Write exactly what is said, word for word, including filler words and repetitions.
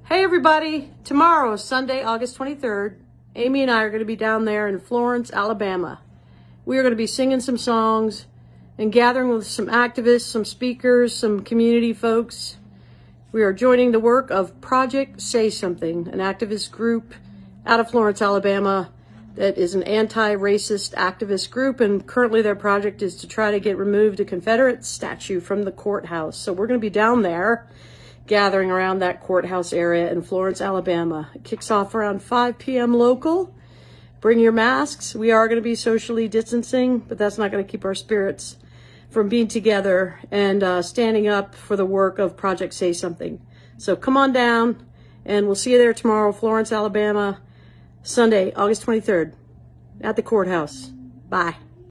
Hey everybody, tomorrow, Sunday, August twenty-third, Amy and I are going to be down there in Florence, Alabama. We are going to be singing some songs and gathering with some activists, some speakers, some community folks. We are joining the work of Project Say Something, an activist group out of Florence, Alabama that is an anti-racist activist group, and currently their project is to try to get removed a Confederate statue from the courthouse. So we're going to be down there gathering around that courthouse area in Florence, Alabama. It kicks off around five p m local. Bring your masks. We are going to be socially distancing, but that's not going to keep our spirits from being together and uh, standing up for the work of Project Say Something. So come on down, and we'll see you there tomorrow, Florence, Alabama, Sunday, August twenty-third, at the courthouse. Bye.